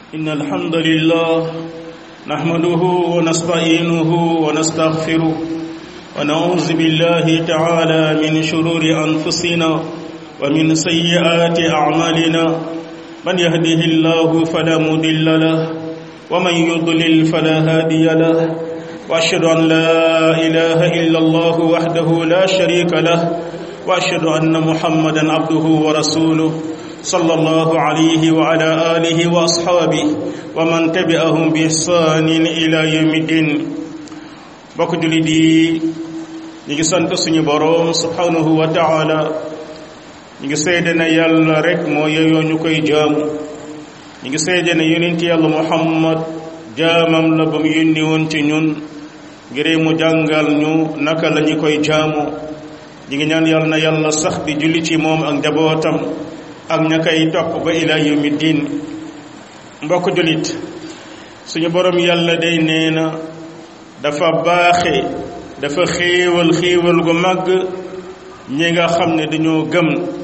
إن الحمد لله نحمده ونستعينه ونستغفره ونعوذ بالله تعالى من شرور أنفسنا ومن سيئات أعمالنا من يهده الله فلا مضل له ومن يضلل فلا هادي له وأشهد أن لا إله إلا الله وحده لا شريك له وأشهد أن محمدا عبده ورسوله صلى الله عليه وعلى آله وأصحابه ومن تبعهم بإحسان إلى يوم الدين bokk jullit yi ñu ngi sant suñu boroom subhanahu wa ta'ala ñu ngi seede ne yàlla rek moo yeyoo ñu koy jaamu ñu ngi seede ne yonent yàlla Muhammad jaamam la ba mu yónni woon ci ñun ngir mu jàngal ñu naka la ñu koy jaamu ñu ngi ñaan yàlla na yàlla sax di julli ci moom ak njabootam ak ña koy topp ba ila yawmi diin mbokk jullit suñu borom yàlla day nee na dafa baaxe dafa xéewal gu màgg ñi nga xam ne dañoo gëm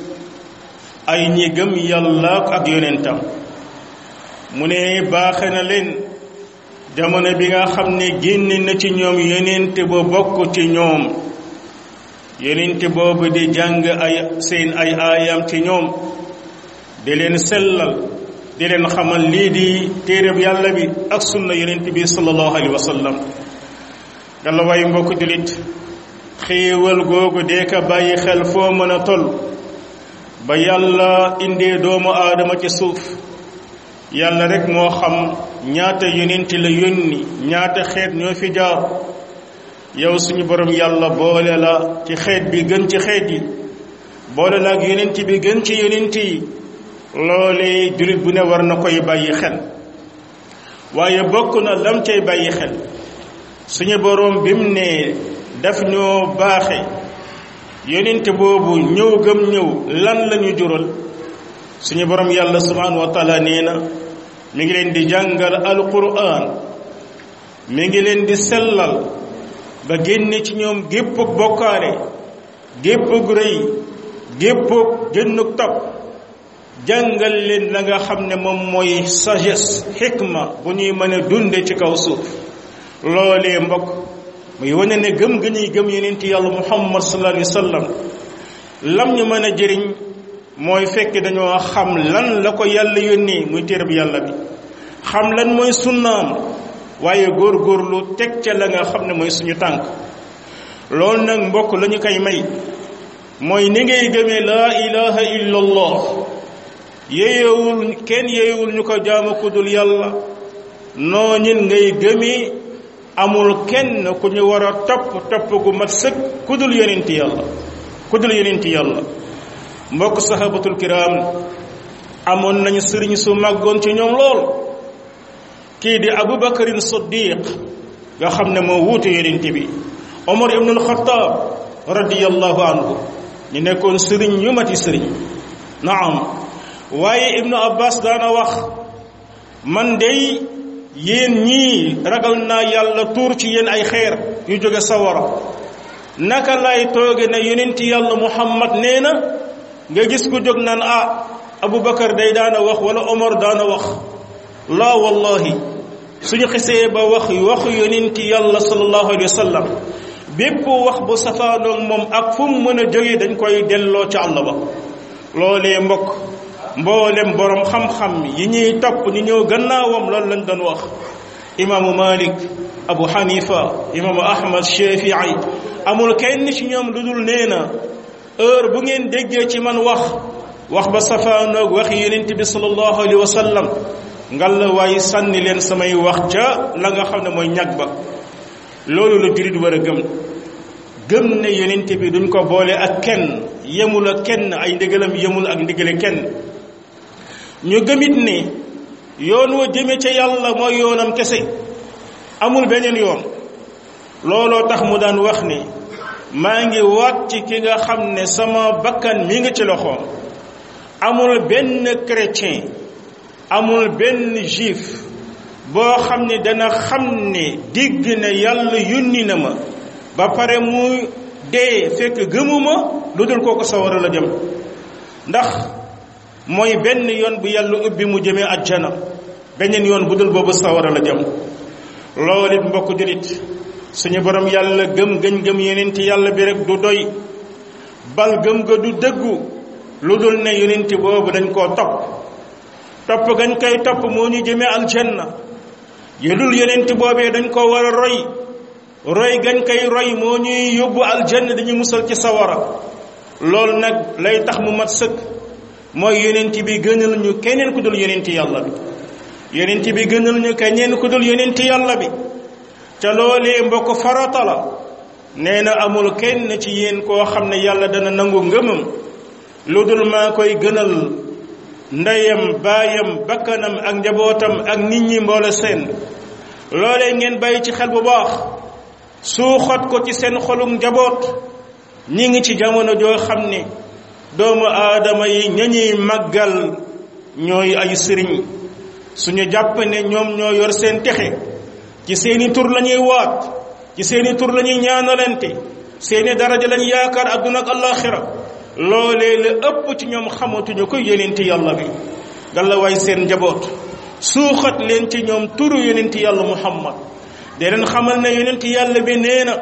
ay ñi gëm yàlla ak yonentam mu ne baaxe na leen jamono bi nga xam ne génne na ci ñoom yonent ba bokk ci ñoom yonent boobu di jàng seen ay aayam ci ñoom di leen sellal di leen xamal lii di téereb yàlla bi ak sunna yonent bi sallallahu alayhi wa sallam yàlla waaye mbokk jullit xéewal googu dee ka bàyyi xel foo mën a toll ba yàlla indee doomu aadama ci suuf yàlla rek moo xam ñaata yonent la yónni ñaata xeet ñoo fi jaar yow suñu borom yàlla boole la ci xeet bi gën ci xeet yi boole la ak yonent bi gën ci yonent yi loolee jullit bu ne war na koy bàyyi xel waaye bokk na lam cay bàyyi xel suñu boroom bi mu ne daf ñoo baaxe yonent boobu ñëw gëm ñëw lan lañu jural suñu boroom yàlla subhanahu wa taala nee na mi ngi leen di jàngal alquran mi ngi leen di sellal ba génne ci ñoom géppug bokkaale géppug rëy géppug génnug topp jàngal leen la nga xam ne moom mooy sagesse xikma bu ñuy mën a dunde ci kaw suuf loolee mbokk muy wane ne gëm ga ñuy gëm yonent yàlla muhammad sallallahu alayhi wa sallam lam ñu mën a jëriñ mooy fekk dañoo xam lan la ko yàlla yónnee muy téereb yàlla bi xam lan mooy sunnaam waaye góorgóorlu teg ca la nga xam ne mooy suñu tànk loolu nag mbokk la ñu koy may mooy ni ngay gëmee laa ilaha illa allah yeyewul ñu ko jaamu ku dul yàlla nooñin ngay gëmee amul kenn ku ñu war a topp gu mat sëkk ku dul yonent yàlla mbokk sahabatul kiram amoon nañu sëriñ su màggoon ci ñoom lool kii di abubakarin siddiq nga xam ne moo wuute yonent bi omar ibn al-khattab radiyallahu anhu ñu nekkoon sëriñ yu mati sëriñ naam waaye ibnu abbas daana wax man dey yéen ñii ragal naa yàlla tuur ci yéen ay xeer yu jóge sawara naka lay tooge na yonent yàlla muhammad nee na nga gis ku jóg naan abubakar day daana wax wala omar daana wax laa wallahi suñu xisee ba waxu yonent yàlla sallallahu alayhi wa sallam bépp wax bu safaanoog moom ak fu mu mën a jóge dañ koy delloo ca àll ba loolee mbokk mboolem borom xam-xam yi ñuy topp ñu ñëw gannaawam loolu lañ doon wax imaamu malik abu hanifa imaamu ahmad shafii amul kenn ci ñoom lu dul nee na heure bu ngeen déggee ci man wax ba safaanoog waxi yonent bi sallallahu alayhi wa sallam ngal waaye sànni leen samay wax ca la nga xam ne mooy ñag ba loolu la jullit war a gëm ne yonent bi duñ ko boole ak kenn yemul ak kenn ay ndigalam yemul ak ndigale kenn ñu gëmit ne yoon wa jëme ca yàlla mooy yoonam kese amul beneen yoon looloo tax mu daan wax ne maa ngi waat ci ki nga xam ne sama bakkan mi nga ci loxoom amul benn chrétien amul benn juif boo xam ne dana xam ne digg na yàlla yónni na ma ba pare mu dee fekk gëmuma lu dul kooku sawara la jëm ndax mooy benn yoon bu yàlla ubbi mu jëmee ajjana beneen yoon bu dul boobu sawara la jëm. loolu it mbokk julit suñu borom yàlla gëm gëm yonent yàlla bi rek du doy, bal gëm ga du dëggu lu dul ne yonent boobu dañ koo topp gañ koy topp moo ñu jëmee aljanna. yu dul yonent boobee dañ ko war a roy gañ koy roy moo ñuy yóbbu aljanna, dañuy musal ci sawara. loolu nag lay tax mu mat sëkk mooy yonent bi gënal ñu keneen ku dul yonent yàlla bi, yonent bi gënal ñu keneen ku dul yonent yàlla bi. ca loolee mbokk farata la. nee na amul kenn ci yéen koo xam ne yàlla dana nangu ngëmam lu dul maa koy gënal ndeyam, baayam, bakkanam ak njabootam ak nit ñi mboole seen. loolee ngeen bàyyi ci xel bu baax, suuxat ko ci seen xolum njaboot. ñi ngi ci jamono joo xam ne doomu aadama yi ñañuy màggal ñooy ay sëriñ. suñu jàpp ne ñoom ñoo yor seen texe, ci seeni tur lañuy waat, ci seeni tur lañuy ñaanalante, seeni daraja lañ yaakaar adduna ak alaxira. loolee la ëpp ci ñoom xamatuñu ko yonent yàlla bi. galla waay seen njaboot suuxat leen ci ñoom turu yonent yàlla muhammad. de leen xamal ne yonent yàlla bi nee na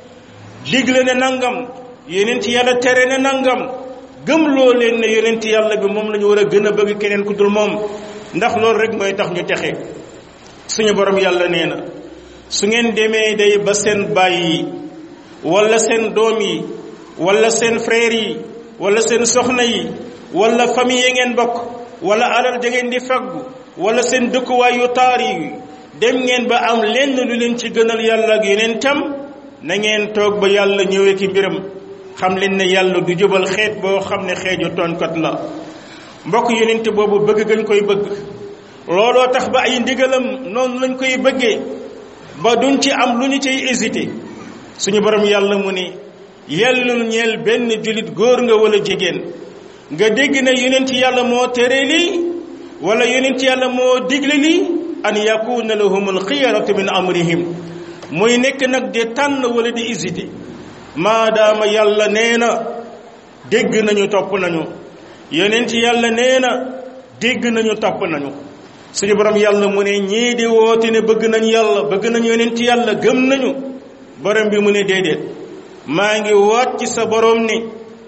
digle ne nangam, yonent yàlla tere ne nangam. gëmloo leen ne yonent yàlla bi moom la ñu war a gën a bëgg keneen ku dul moom, ndax loolu rek mooy tax ñu texe. suñu borom yàlla nee na su ngeen demee day ba seen baay yi wala seen doom yi wala seen frère yi wala seen soxna yi wala famille yi ngeen bokk wala alal ja ngeen di faggu wala seen dëkkuwaay yu taar yi dem ngeen ba am lenn lu leen ci gënal yàlla ak yeneen tam, na ngeen toog ba yàlla ñëwee ki mbiram. xam leen ne yàlla du jubal xeet boo xam ne xeeju tooñkat la. mbokk yonent boobu bëgg gañ koy bëgg, looloo tax ba ay ndigalam noonu lañ koy bëggee ba duñ ci am lu ñu ciy hésité. suñu borom yàlla mu ne yellul ñeel benn julit góor nga wala jigéen nga dégg na yonent yàlla moo tere lii wala yonent yàlla moo digle lii, an yakuna lahumul xiyaratu min amrihim, muy nekk nag di tànn wala di hésité. maadaama yàlla nee na dégg nañu topp nañu, yonent yàlla nee na dégg nañu topp nañu. suñu borom yàlla mu ne ñii di woote ne bëgg nañ yàlla, bëgg nañ yonent yàlla, gëm nañu. borom bi mu ne déedéet, maa ngi waat ci sa borom ni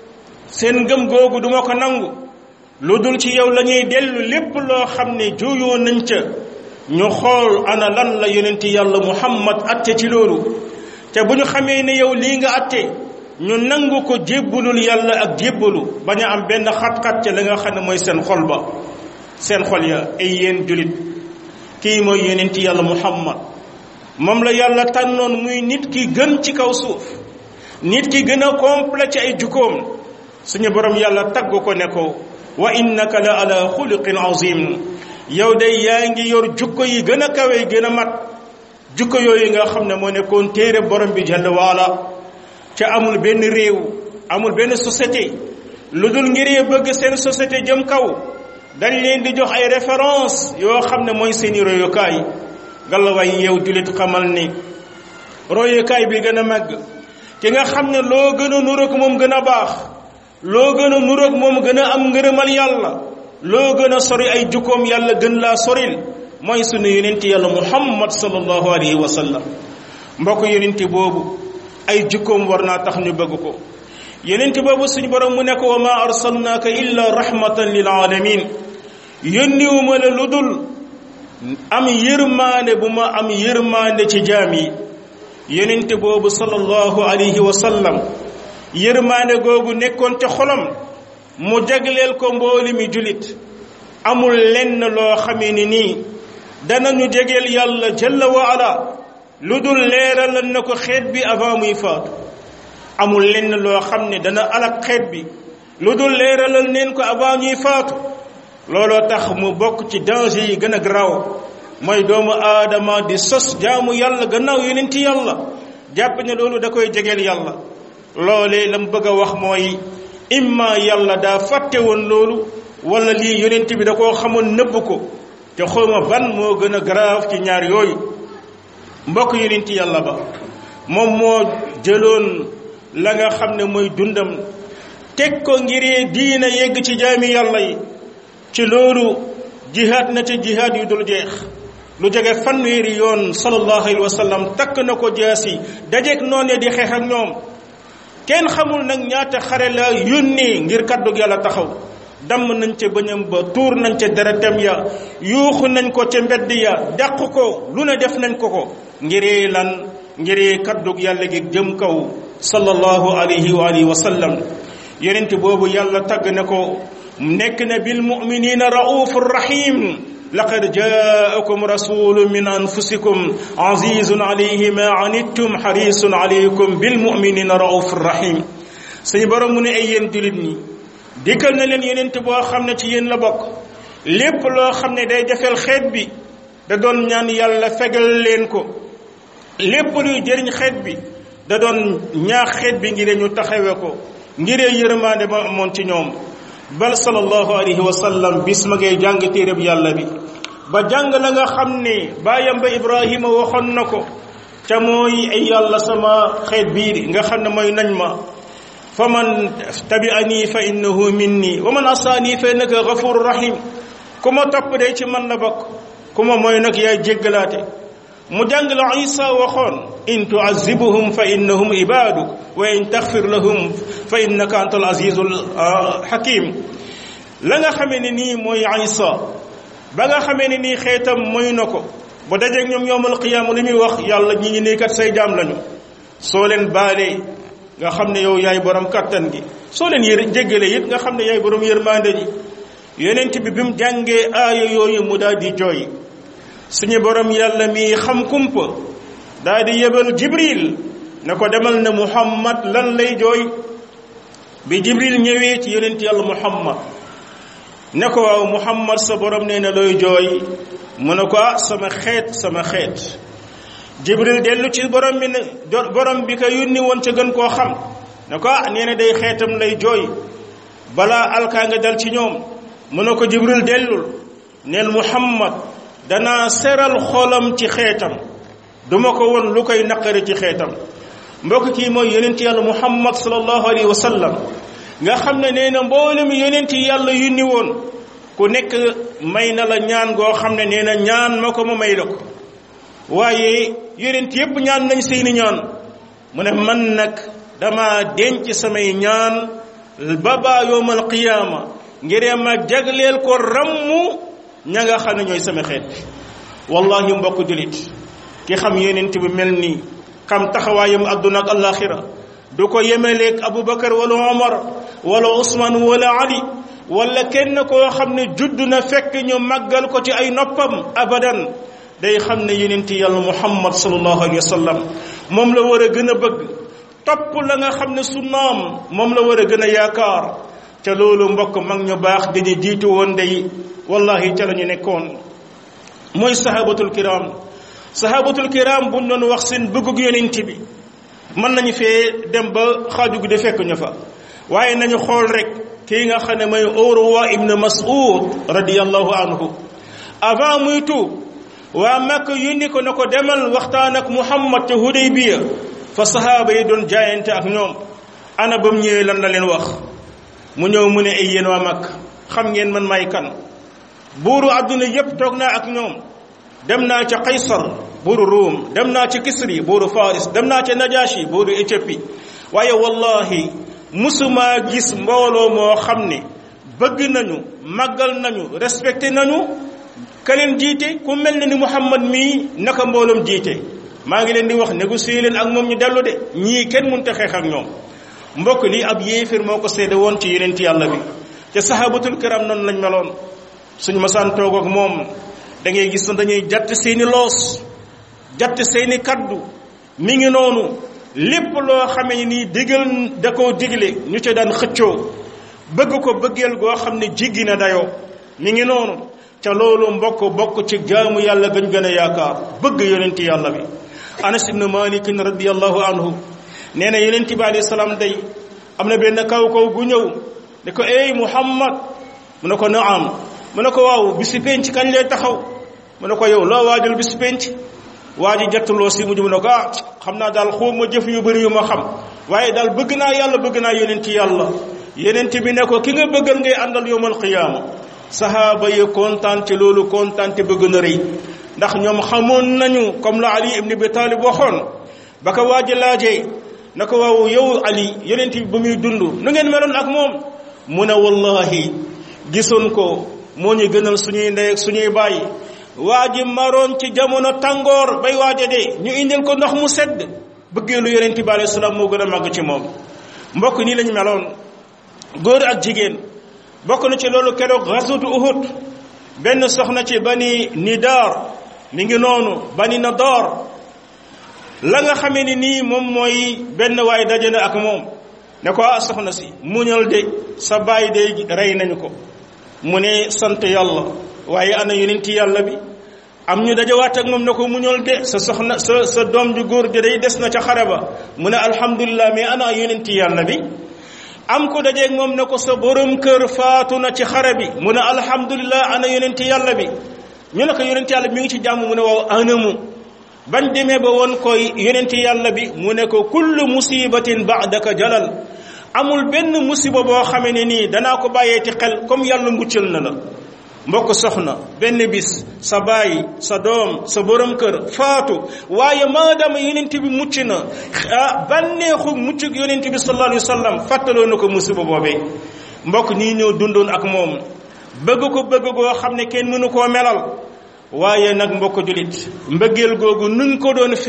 seen ngëm googu duma ko nangu lu dul ci yow la ñuy dellu lépp loo xam ne juyoo nañ ca. ñu xool ana lan la yonent yàlla muhammad atte ci loolu, te bu ñu xamee ne yow lii nga atte ñu nangu ko jébbalul yàlla ak jébbalu, bañ a am benn xat-xat ca la nga xam ne mooy seen xol ba, seen xol ya. ay yéen julit, kii mooy yonent yàlla muhammad, moom la yàlla tànnoon muy nit ki gën ci kaw suuf, nit ki gën a complet ci ay jukkoom. suñu borom yàlla tagg ko ne ko wa innaka la ala xuluqin azim, yow day yaa ngi yor jukko yi gën a kawe gën a mat. jukko yooyu nga xam ne moo nekkoon téere borom bi jalla waala. ca amul benn réew, amul benn société lu dul ngir bëgg seen société jëm kaw dañ leen di jox ay référence yoo xam ne mooy seeni royukaay. gàllawaay yow julit xamal ni royukaay bi gën a màgg, ki nga xam ne loo gën a nuroog moom gën a baax, loo gën a nuroog moom gën a am ngërëmal yàlla, loo gën a sori ay jukkoom yàlla gën laa soril, mooy sunu yonent yàlla muhammad sallallahu alayhi wa sallam. mbokk yonent boobu ay jukkoom war naa tax ñu bëgg ko. yonent boobu suñu borom mu ne ko wa ma arsalnaaka illa rahmatan lil alamin, yónniwuma la lu dul am yërmaande bu ma am yërmaande ci jaam yi. yonent boobu sallallahu alayhi wa sallam yërmaande googu nekkoon ca xolam mu jagleel ko mbooli mi julit. amul lenn loo xamee ni nii danañu jegeel yàlla jalla wa ala lu dul leeralal na ko xeet bi avant muy faatu. amul lenn loo xam ne dana alak xeet bi lu dul leeralal neen ko avant ñuy faatu. looloo tax mu bokk ci danger yi gën a garaaw mooy doomu aadama di sos jaamu yàlla gannaaw yonent yàlla, jàpp ne loolu da koy jegeel yàlla. loolee lam bëgg a wax mooy imma yàlla daa fàtte woon loolu wala lii yonent bi da koo xamoon nëbb ko, te xawma ban moo gën a grave ci ñaar yooyu. mbokk yonent yàlla ba moom moo jëloon la nga xam ne mooy dundam teg ko ngir diina yegg ci jaami yàlla yi. ci loolu jihaad na ci jihaad yu dul jeex lu jege fanweeri yoon sallallahu alayhi wa sallam takk na ko jaasi dajeeg noonee di xeex ak ñoom kenn xamul nag ñaata xare la yónnee ngir kàddug yàlla taxaw damm nañ ca bëñam ba tuur nañ ca deretam ya yuuxu nañ ko ca mbedd ya dàq ko lu ne def nañ ko ngiree lan ngiree kàddug yàlla gi jëm kaw sallallahu alayhi wa alihi wa sallam yonent boobu yàlla tagg na ko nekk na bil mu'minina raufur rahim laqad jaakum rasulun min anfusikum azizun alayhi ma anittum harisun alaykum bil mu'minina raufur rahim suñu borom mu ne ay yéen julit ñi dikkal na leen yonent boo xam ne ci yéen la bokk lépp loo xam ne day jafeel xeet bi da doon ñaan yàlla fegal leen ko lépp luy jëriñ xeet bi da doon ñaax xeet bi ngir ñu taxawe ko ngiree yërmaande ba amoon ci ñoom bal sallallahu alayhi wa sallam bis ma ngay jàng téereb yàlla bi ba jàng la nga xam ne baayam ba Ibrahima waxoon na ko ca mooy ay yàlla sama xeet bii nga xam ne mooy nañ ma fa man tabi'ani fa innahu minni wa man asaani fa innaka ghafurur rahim ku ma topp day ci man la bokk ku ma mooy nag yaay jéggalaate mu jàng la Isa waxoon in tu'azzibuhum fa innahum ibaduk wa in taghfir lahum fa innaka antal azizul hakim la nga xamee ne nii mooy Isa ba nga xamee ne nii xeetam mooy na ko ba dajeeg ñoom yawmal qiyaama li muy wax yàlla ñi ngi nii kat say jaam lañu soo leen baalee nga xam ne yow yaay borom kattan gi soo leen jéggale it nga xam ne yaay borom yërmande ji yonent bi mu jàngee aaya yooyu mu daal di jooy suñu borom yàlla mi xam kumpa daal di yebal Jibril ne ko demal ne Muhammad lan lay jooy bi Jibril ñëwee ci yonent yàlla Muhammad ne ko waaw Muhammad sa borom nee na looy jooy mu ne ko sama xeet Jibril dellu ci borom bi ne borom bi ko yónni woon ca gën koo xam ne ko nee na day xeetam lay jooy balaa alkaa nga dal ci ñoom mu ne ko Jibril dellul neel Muhammad danaa seral xolam ci xeetam duma ko won lu koy naqari ci xeetam mbokk kii mooy yonent yàlla Muhammad sallallahu alayhi wa sallam nga xam ne nee na mboolem yonent yàlla yónni woon ku nekk may na la ñaan goo xam ne nee na ñaan ma ko ma may la ko waaye yonent yépp ñaan nañ seeni ñaan mu ne man nag dama denc samay ñaan ba baa yawmal qiyaama ngir ma jagleel ko rammu ña nga xam ne ñooy sama xeet wallahi mbokk julit ki xam yonent bi mel nii xam taxawaayam adduna ak alaxira du ko yemeleeg Abubakar wala Omar wala Usman wala Ali wala kenn koo xam ne judd na fekk ñu màggal ko ci ay noppam abadan day xam ne yonent yàlla Muhammad sallallahu alayhi wa sallam moom la war a gën a bëgg topp la nga xam ne sunnaam moom la war a gën a yaakaar ca loolu mbokk mag ñu baax dañu jiitu woon day wallahi ca la ñu nekkoon mooy sahabatul kiram buñ doon wax seen bëggug yonent bi mën nañu fee dem ba xaaju gi de fekk ñu fa waaye nañu xool rek kii nga xam ne mooy Urwa ibn Mas'ud radiyallahu anhu avant muy tuub waa Makka yónni ko ne ko demal waxtaan ak Muhammad ca Hudaybiya fa sahaaba yi doon jaayante ak ñoom ana ba mu ñëwee lan la leen wax mu ñëw mu ne ay yéen waa Makka xam ngeen man may kan buuru adduna yépp toog naa ak ñoom dem naa ca Qaysar buuru Ruum dem naa ca Kisri buuru Faris dem naa ca Najashi buuru Éthiopie waaye wallahi musuma gis mbooloo moo xam ne bëgg nañu màggal nañu respecté nañu ka leen jiite ku mel ne ni Muhammad mii naka mbooloom jiite maa ngi leen di wax négocier leen ak moom ñu dellu de ñii kenn mënut a xeex ak ñoom mbokk lii ab yéefir moo ko seede woon ci yonent yàlla bi te sahabatul kiram noonu lañ meloon suñu masaan toog ak moom da ngay gis na dañuy jatt seeni loos jatt seeni kaddu mi ngi noonu lépp loo xamee nii digal da koo digle ñu ca daan xëccoo bëgg ko bëggeel goo xam ne jiggi na dayoo mi ngi noonu ca loolu bokk ci jaamu yàlla gën gën a yaakaar bëgg yonent yàlla bi Anas ibn Malik radiyallahu anhu nee na yonent bi alayhi salaam day am na benn kaw gu ñëw ne ko ey Muhammad mu ne ko naam mu ne ko waaw bisi penc kañ lay taxaw mu ne ko yow loo waajal bisi penc waa ji jattuloo si mujj mu ne ko xam naa daal xaw ma jëf yu bëri yu ma xam waaye daal bëgg naa yàlla bëgg naa yonent yàlla yonent bi ne ko ki nga bëggal ngay àndal yawmal qiyaama sahaaba yi kontaan ci loolu kontaan te bëgg na rëy ndax ñoom xamoon nañu comme la Ali ibn Abi Talib waxoon ba ko waaji laajee na ko waaw yow Ali yonent bi ba muy dund nu ngeen meloon ak moom mu ne wallahi gisoon ko moo ñu gënal suñuy ndey ak suñuy baay waa ji maroon ci jamono tàngoor bay waaja de ñu indil ko ndox mu sedd bëggeelu yonent bi alayhi salaam moo gën a màgg ci moom mbokk nii lañu meloon góor ak jigéen bokk na ci loolu keroog ghazwatu Uhud benn soxna ci bani Nidaar mi ngi noonu bani Nadaar la nga xamee ni nii moom mooy benn waay daje na ak moom ne ko soxna si muñal de sa baay de rey nañu ko mu ne sant yàlla waaye ana yonent yàlla bi am ñu dajawaat ak moom ne ko muñal de sa soxna sa doom ju góor de day des na ca xare ba mu ne alhamdulilah mais ana yonent yàlla bi am ko dajeeg moom ne ko sa borom kër faatu na ci xare bi mu ne alhamdulilah ana yonent yàlla bi ñu ne ko yonent yàlla bi mi ngi ci jàmm mu ne waaw anamu bañ demee ba woon koy yonent yàlla bi mu ne ko kullu musibatin ba'daka jalal amul benn musiba boo xamee ne nii danaa ko bàyyee ci xel comme yàlla muccal na la mbokk soxna benn bis sa baay sa doom sa borom kër faatu waaye maadaama yonent bi mucc na bànneexu muccug yonent bi sallallahu alayhi wa sallam fàttaloo na ko musiba boobee mbokk nii ñëw dundoon ak moom bëgg ko bëgg goo xam ne kenn mënu koo melal waaye nag mbokk julit mbëggeel googu nuñ ko doon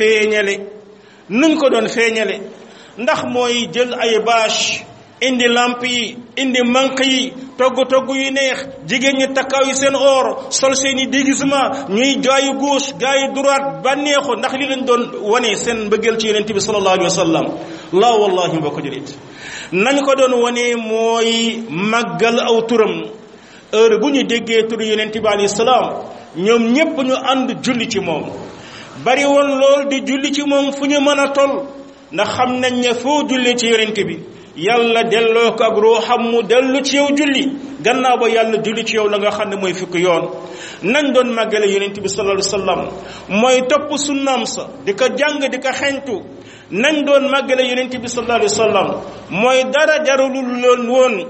feeñale ndax mooy jël ay bâche indi lamp yi indi manq yi togg yu neex jigéen ñi takkaaw yi seen or sol seeni déguisement ñuy jaayu gauche jaayu droite bànneexu ndax li lañ doon wane seen mbëggeel ci yonent bi sallallahu alayhi wa sallam la wallahi mbokk julit nañ ko doon wane mooy màggal aw turam heure bu ñu déggee turu yonent bi alayhi salaam ñoom ñépp ñu ànd julli ci moom bari woon lool di julli ci moom fu ñu mën a toll ndax xam nañ ne foo julli ci yonent bi yàlla delloo ko ak ruuxam mu dellu ci yow julli gannaaw ba yàlla julli ci yow la nga xam ne mooy fukki yoon nañ doon màggale yonent bi sallallahu alayhi wasallam mooy topp sunnaam sa di ko jàng di ko xeñtu nañ doon màggale yonent bi sallallahu alayhi wasallam mooy dara jarulul loon woon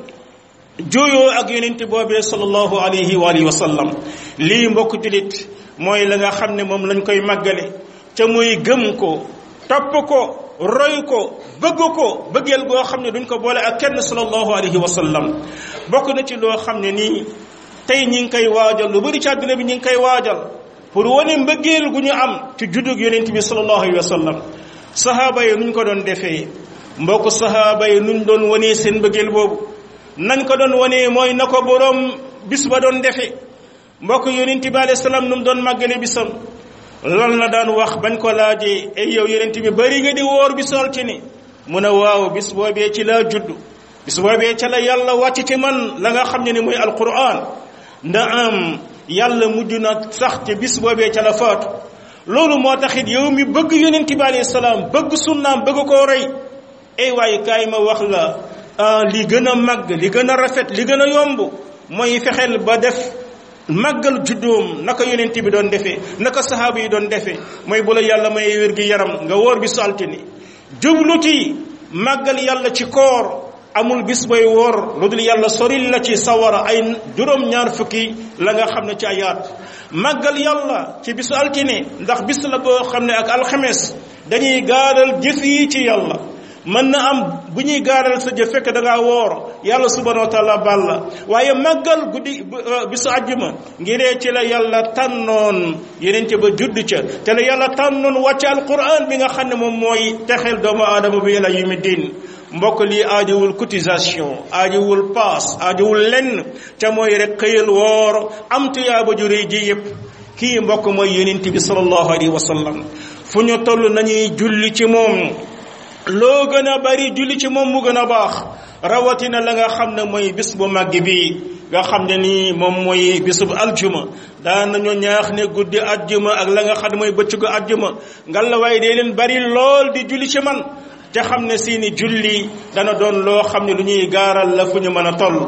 jooyoo ak yonent boobee sallallahu alayhi wa alihi wa sallam lii mbokk julit mooy la nga xam ne moom lañ koy màggale ca muy gëm ko topp ko roy ko bëgg ko bëggeel goo xam ne duñ ko boole ak kenn sallallahu alayhi wa sallam bokk na ci loo xam ne nii tey ñi ngi koy waajal lu bari ci àdduna bi ñi ngi koy waajal pour wane mbëggeel gu ñu am ci juddug yonent bi sallallahu alayhi wa sallam sahaaba yi nuñ ko doon defee mbokk sahaaba yi nuñ doon wanee seen mbëggeel boobu nañ ko doon wanee mooy na ko boroom bis ba doon defee mbokk yonent bi alayhi salaam nu mu doon màggale bisam lan la daan wax bañ ko laajee ay yow yonent bi bari nga di woor bi sol ci ni mu ne waaw bis boobee ci laa judd bis boobee ca la yàlla wàcc ci man la nga xam ne ni mooy alquran nda am yàlla mujj na sax ci bis boobee ca la faatu loolu moo taxit yow mi bëgg yonent bi alayhi salaam bëgg sunnaam bëgg koo rey ay waaye kaay ma wax la li gën a màgg li gën a rafet li gën a yomb mooy fexeel ba def màggal juddoom naka yonent bi doon defee naka sahaaba yi doon defee mooy bu la yàlla may wér gi yaram nga woor bi altine jublu ci màggal yàlla ci koor amul bis booy woor lu dul yàlla soril la ci sawara ay juróom-ñaar fukki la nga xam ne ci ayaat màggal yàlla ci bisu altine ndax bis la boo xam ne ak alxames dañuy gaaral jëf yi ci yàlla mën na am bu ñuy gaaral sa jëf fekk da ngaa woor yàlla subhanahu wa taala baal la waaye màggal guddi bisu àjjuma ngiree ci la yàlla tànnoon yeneen ba judd ca te la yàlla tànnoon wàcce alquran bi nga xam ne moom mooy texeel doomu aadama bi ila yawmi din mbokk lii aajowul cotisation aajowul paas aajowul lenn ca mooy rek xëyal woor am tuyaaba ju rëy ji yépp kii mbokk mooy yonent bi sallallahu alayhi wa sallam fu ñu toll nañuy julli ci moom loo gën a bari julli ci moom mu gën a baax rawatina la nga xam ne mooy bis bu màgg bi nga xam ne nii moom mooy bisub aljuma daan nañu ñaax ne guddi aljuma ak la nga xam ne mooy bëccëgu aljuma ngal la waaye dee leen bari lool di julli ci man te xam ne seeni julli dana doon loo xam ne lu ñuy gaaral la fu ñu mën a toll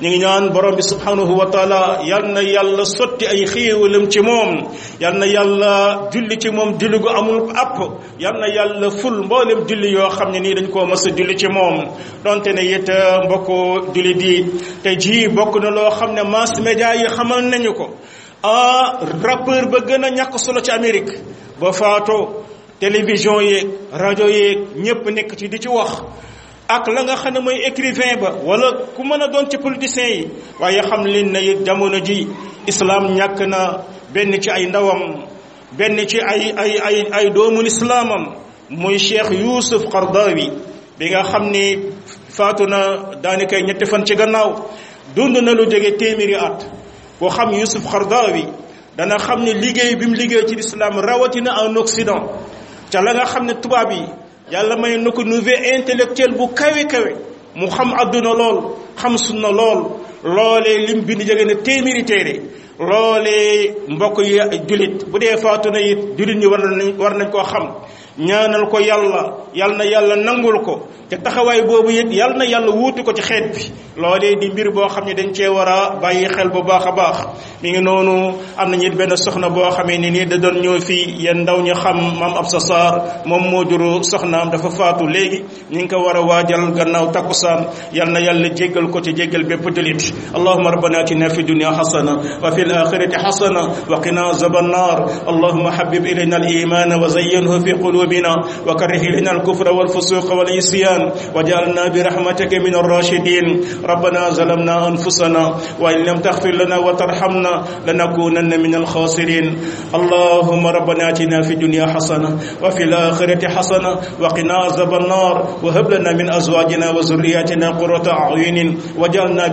ñu ngi ñaan borom bi subhanahu wa taala yal na yàlla sotti ay xéewalam ci moom, yal na yàlla julli ci moom julli gu amul app, yal na yàlla ful mboolem julli yoo xam ne nii dañ koo mës a julli ci moom. donte ne it mbokku julli di te ji bokk na loo xam ne mass média yi xamal nañu ko. rappeur ba gën a ñàkk solo ci Amérique ba faatoo télévision yeeg rajo yeeg ñépp nekk ci di ci wax, ak la nga xam ne mooy écrivain ba wala ku mën a doon ci politiciens yi. waaye xam leen ne it jamono ji islam ñàkk na benn ci ay ndawam, benn ci ay doomu islaamam, muy Cheikh Youssouf Qaradawi bi nga xam ni faatu na daanaka ñetti fan ci gannaaw. dund na lu jóge téeméeri at. boo xam Youssouf Qaradawi dana xam ne liggéey bi mu liggéey ci l'islam rawatina en Occident, ca la nga xam ne tubaab yi yàlla may na ko niveau intellectuel bu kawe kawe, mu xam adduna lool, xam sunna lool. loolee lim bind jóge na téeméeri téere. loolee mbokk yi julit bu dee faatu na it julit ñi war nañ koo xam, ñaanal ko yal na yàlla nangul ko, te taxawaay boobu it yal na yàlla wuutu ko ci xeet bi. loolee di mbir boo xam ne dañ cee war a bàyyi xel bu baax a baax. mi ngi noonu am nañu it benn soxna boo xamee ni nii da doon ñëw fii, yéen ndaw ñi xam Maam Absa Sarr, moom moo juru soxnaam dafa faatu léegi. ñu ngi ko war a waajal gannaaw takkusaan. yal na yàlla jéggal ko ci jéggal bépp julit. allahumma rabbana atina fi dunya hasana wa fil akhirati hasana wa qina azaban nar. allahumma habbib ilayna al iman wa zayyinhu fi qulubina wa karrih ilayna al kufra wal fusuq wal isyan waj'alna bi rahmatika min ar rashidin. ربنا ظلمنا أنفسنا وإن لم تغفر لنا وترحمنا لنكونن من الخاسرين. اللهم ربنا آتنا في الدنيا حسنة وفي الآخرة حسنة وقنا عذاب النار وهب لنا من أزواجنا وذرياتنا قرة أعين وجعلنا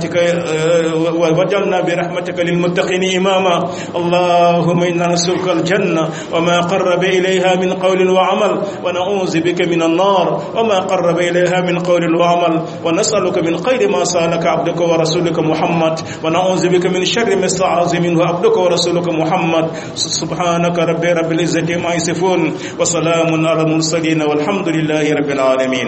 برحمتك للمتقين إماما. اللهم إنا نسألك الجنة وما قرب إليها من قول وعمل ونعوذ بك من النار وما قرب إليها من قول وعمل ونسألك من خير ما سألك عبدك ورسولك محمد ونعوذ بك من شر ما استعاذ منه عبدك ورسولك محمد. سبحانك رب العزة عما يصفون وسلام على المرسلين والحمد لله رب العالمين.